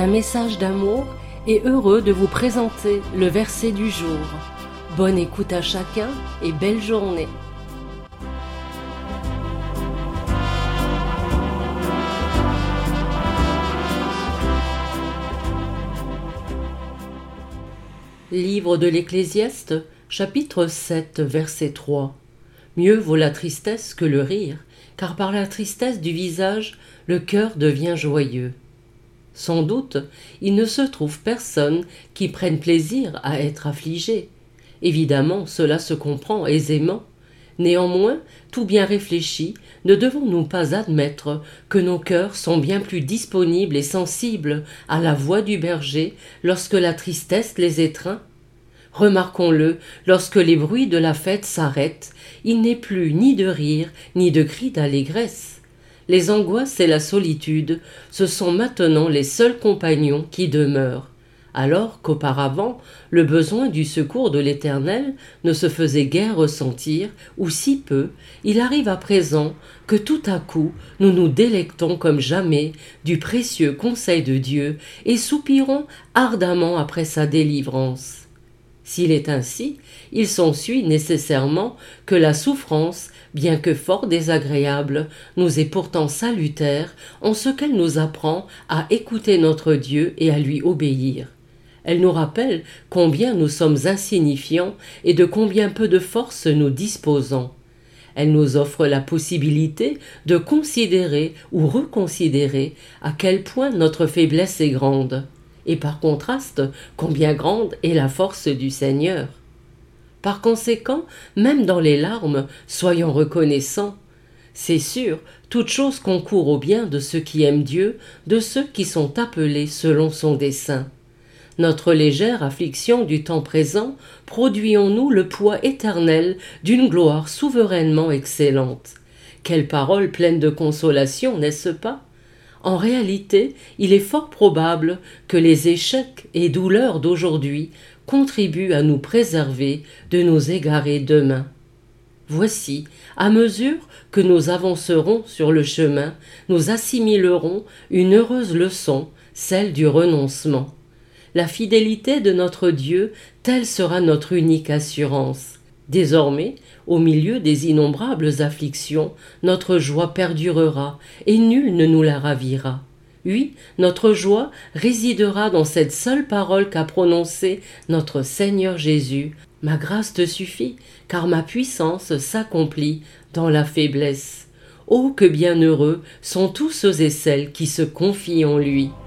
un message d'amour et heureux de vous présenter le verset du jour. Bonne écoute à chacun et belle journée. Livre de l'Ecclésiaste, chapitre 7, verset 3. Mieux vaut la tristesse que le rire, car par la tristesse du visage, le cœur devient joyeux. Sans doute, il ne se trouve personne qui prenne plaisir à être affligé. Évidemment, cela se comprend aisément. Néanmoins, tout bien réfléchi, ne devons-nous pas admettre que nos cœurs sont bien plus disponibles et sensibles à la voix du berger lorsque la tristesse les étreint? Remarquons-le, lorsque les bruits de la fête s'arrêtent, il n'est plus ni de rire, ni de cris d'allégresse. Les angoisses et la solitude, ce sont maintenant les seuls compagnons qui demeurent, alors qu'auparavant, le besoin du secours de l'Éternel ne se faisait guère ressentir, ou si peu, il arrive à présent que tout à coup, nous nous délectons comme jamais du précieux conseil de Dieu et soupirons ardemment après sa délivrance. S'il est ainsi, il s'ensuit nécessairement que la souffrance, bien que fort désagréable, nous est pourtant salutaire en ce qu'elle nous apprend à écouter notre Dieu et à lui obéir. Elle nous rappelle combien nous sommes insignifiants et de combien peu de force nous disposons. Elle nous offre la possibilité de considérer ou reconsidérer à quel point notre faiblesse est grande. Et par contraste, combien grande est la force du Seigneur. Par conséquent, même dans les larmes, soyons reconnaissants. C'est sûr, toute chose concourt au bien de ceux qui aiment Dieu, de ceux qui sont appelés selon son dessein. Notre légère affliction du temps présent produit en nous le poids éternel d'une gloire souverainement excellente. Quelle parole pleine de consolation, n'est-ce pas ? En réalité, il est fort probable que les échecs et douleurs d'aujourd'hui contribuent à nous préserver de nous égarer demain. Voici, à mesure que nous avancerons sur le chemin, nous assimilerons une heureuse leçon, celle du renoncement. La fidélité de notre Dieu, telle sera notre unique assurance. Désormais, au milieu des innombrables afflictions, notre joie perdurera et nul ne nous la ravira. Oui, notre joie résidera dans cette seule parole qu'a prononcée notre Seigneur Jésus. « Ma grâce te suffit, car ma puissance s'accomplit dans la faiblesse. » Oh, que bienheureux sont tous ceux et celles qui se confient en lui.